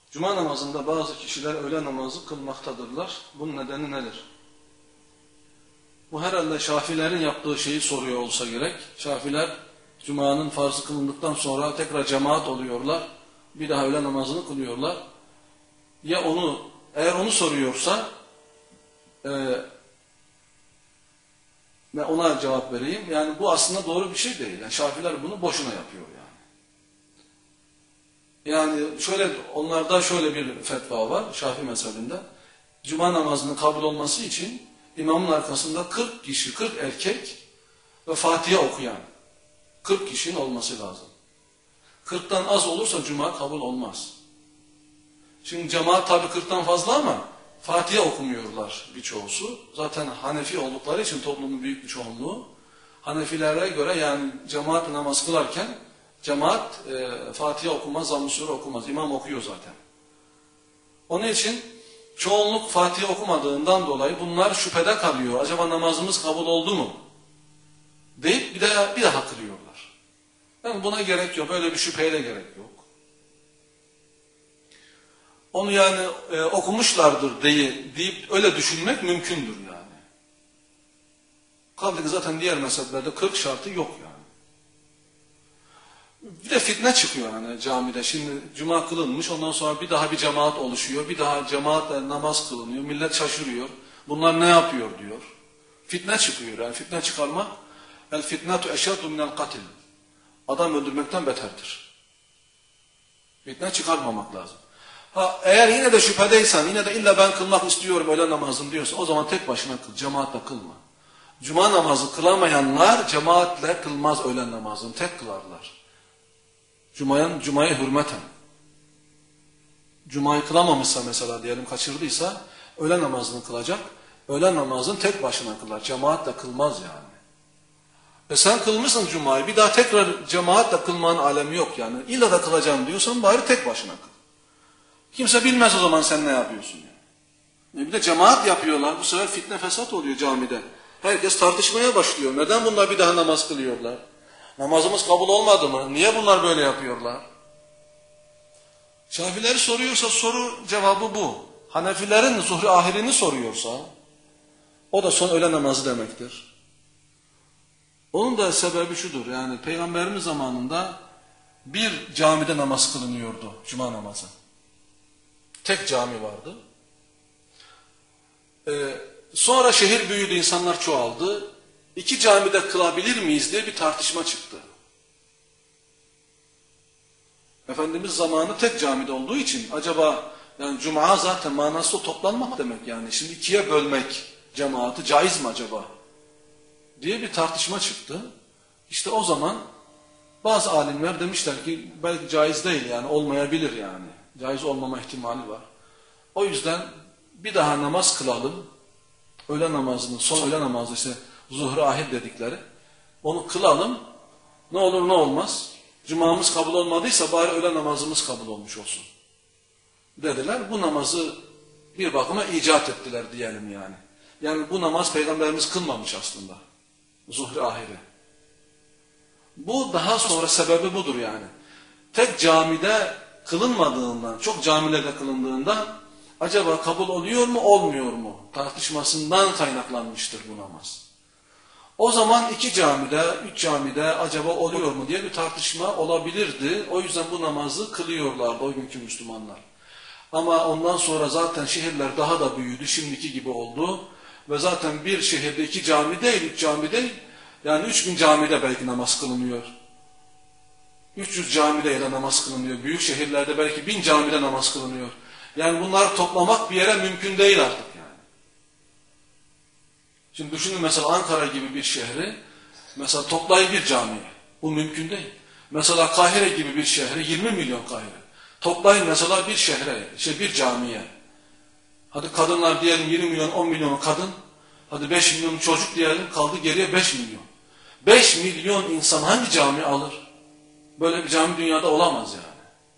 Cuma namazında bazı kişiler öğle namazı kılmaktadırlar. Bunun nedeni nedir? Bu herhalde Şafilerin yaptığı şeyi soruyor olsa gerek. Şafiler Cuma'nın farzı kılındıktan sonra tekrar cemaat oluyorlar. Bir daha öğle namazını kılıyorlar. Ya eğer onu soruyorsa ben ona cevap vereyim. Yani bu aslında doğru bir şey değil. Yani Şafiler bunu boşuna yapıyor yani. Yani onlarda şöyle bir fetva var Şafii mezhebinde. Cuma namazının kabul olması için imamın arkasında 40 kişi, 40 erkek ve Fatiha okuyan 40 kişinin olması lazım. 40'tan az olursa Cuma kabul olmaz. Şimdi cemaat tabi 40'tan fazla ama Fatiha okumuyorlar birçoğusu. Zaten Hanefi oldukları için toplumun büyük bir çoğunluğu. Hanefilere göre yani cemaat namaz kılarken cemaat Fatiha okumaz, Zamm-ı Sure okumaz. İmam okuyor zaten. Onun için çoğunluk Fatiha okumadığından dolayı bunlar şüphede kalıyor. Acaba namazımız kabul oldu mu? Deyip bir daha kılıyorlar. Yani buna gerek yok. Böyle bir şüpheye de gerek yok. Onu yani okumuşlardır deyip öyle düşünmek mümkündür yani. Kaldı ki zaten diğer mezheplerde 40 şartı yok yani. Bir de fitne çıkıyor yani camide. Şimdi cuma kılınmış, ondan sonra bir daha bir cemaat oluşuyor. Bir daha cemaatle namaz kılınıyor. Millet şaşırıyor. Bunlar ne yapıyor diyor. Fitne çıkıyor yani. Fitne çıkarmak el fitnetu eşeddu minel katil. Adam öldürmekten beterdir. Fitne çıkarmamak lazım. Eğer yine de şüphedeysen, yine de illa ben kılmak istiyorum öğle namazını diyorsa o zaman tek başına kıl, cemaatle kılma. Cuma namazı kılamayanlar cemaatle kılmaz öğle namazını, tek kılarlar. Cuma'ya hürmeten. Cuma'yı kılamamışsa mesela diyelim kaçırdıysa öğle namazını kılacak. Öğle namazını tek başına kılar, cemaatle kılmaz yani. Sen kılmışsın Cuma'yı, bir daha tekrar cemaatle kılmanın alemi yok yani. İlla da kılacağım diyorsan bari tek başına kıl. Kimse bilmez o zaman sen ne yapıyorsun yani. Bir de cemaat yapıyorlar. Bu sefer fitne fesat oluyor camide. Herkes tartışmaya başlıyor. Neden bunlar bir daha namaz kılıyorlar? Namazımız kabul olmadı mı? Niye bunlar böyle yapıyorlar? Şafileri soruyorsa soru cevabı bu. Hanefilerin zuhri ahirini soruyorsa o da son öğle namazı demektir. Onun da sebebi şudur. Yani Peygamberimiz zamanında bir camide namaz kılınıyordu. Cuma namazı. Tek cami vardı. Sonra şehir büyüdü, insanlar çoğaldı. 2 camide kılabilir miyiz diye bir tartışma çıktı. Efendimiz zamanı tek camide olduğu için acaba yani cuma zaten manası o toplanmak demek yani. Şimdi 2'ye bölmek cemaati caiz mi acaba? Diye bir tartışma çıktı. İşte o zaman bazı alimler demişler ki belki caiz değil yani olmayabilir yani. Caiz olmama ihtimali var. O yüzden bir daha namaz kılalım. Öğle namazını, son öğle namazı işte zuhur ahir dedikleri. Onu kılalım. Ne olur ne olmaz. Cumamız kabul olmadıysa bari öğle namazımız kabul olmuş olsun. Dediler. Bu namazı bir bakıma icat ettiler diyelim yani. Yani bu namaz Peygamberimiz kılmamış aslında. Zuhur ahiri. Bu daha sonra sebebi budur yani. Tek camide kılınmadığından, çok camilerde kılındığından acaba kabul oluyor mu, olmuyor mu? Tartışmasından kaynaklanmıştır bu namaz. O zaman 2 camide, 3 camide acaba oluyor mu diye bir tartışma olabilirdi. O yüzden bu namazı kılıyorlardı o günkü Müslümanlar. Ama ondan sonra zaten şehirler daha da büyüdü, şimdiki gibi oldu. Ve zaten bir şehirde 2 cami değil, 3 cami değil, yani 3000 camide belki namaz kılınıyor. 300 camide ya da namaz kılınıyor. Büyük şehirlerde belki 1000 camide namaz kılınıyor. Yani bunları toplamak bir yere mümkün değil artık yani. Şimdi düşünün mesela Ankara gibi bir şehri, mesela toplayın bir camiye. Bu mümkün değil. Mesela Kahire gibi bir şehre, 20 milyon Kahire. Toplayın mesela bir şehre, bir camiye. Hadi kadınlar diyelim 20 milyon, 10 milyon kadın. Hadi 5 milyon çocuk diyelim, kaldı geriye 5 milyon. 5 milyon insan hangi cami alır? Böyle bir cami dünyada olamaz yani.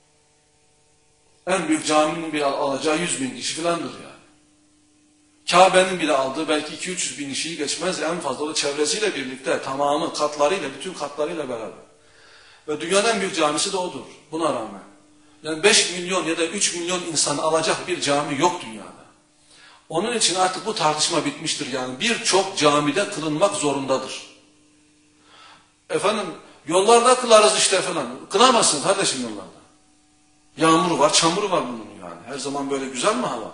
En büyük caminin bile alacağı 100 bin kişi filandır yani. Kabe'nin bile aldığı belki 200-300 bin kişiyi geçmez. En fazla da çevresiyle birlikte tamamı katlarıyla, bütün katlarıyla beraber. Ve dünyanın en büyük camisi de odur. Buna rağmen. Yani 5 milyon ya da 3 milyon insan alacak bir cami yok dünyada. Onun için artık bu tartışma bitmiştir. Yani birçok camide kılınmak zorundadır. Efendim yollarda kılarız işte falan. Kılamazsın kardeşim yollarda. Yağmuru var, çamuru var bunun yani. Her zaman böyle güzel mi hava?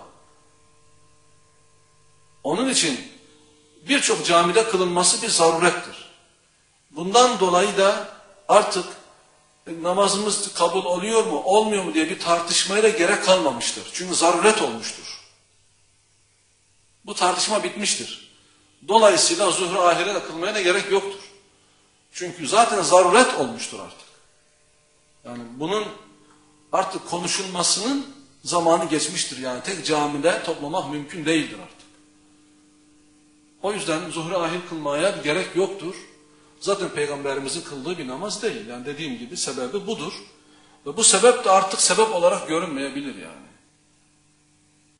Onun için birçok camide kılınması bir zarurettir. Bundan dolayı da artık namazımız kabul oluyor mu, olmuyor mu diye bir tartışmaya da gerek kalmamıştır. Çünkü zaruret olmuştur. Bu tartışma bitmiştir. Dolayısıyla zuhur ahire de kılmaya da gerek yoktur. Çünkü zaten zaruret olmuştur artık. Yani bunun artık konuşulmasının zamanı geçmiştir. Yani tek camide toplamak mümkün değildir artık. O yüzden zuhur ahir kılmaya gerek yoktur. Zaten Peygamberimizin kıldığı bir namaz değil. Yani dediğim gibi sebebi budur. Ve bu sebep de artık sebep olarak görünmeyebilir yani.